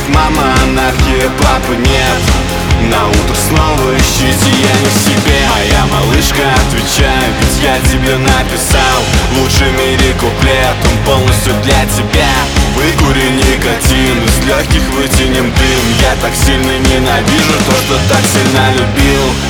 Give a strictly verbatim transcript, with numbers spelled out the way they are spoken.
мама анархия, папы нет. На утро снова ищите, я не в себе. Моя малышка, отвечаю, ведь я тебе написал лучший в мире куплет, он полностью для тебя. Выкури никотин, из легких вытянем дым. Я так сильно ненавижу то, что так сильно любил.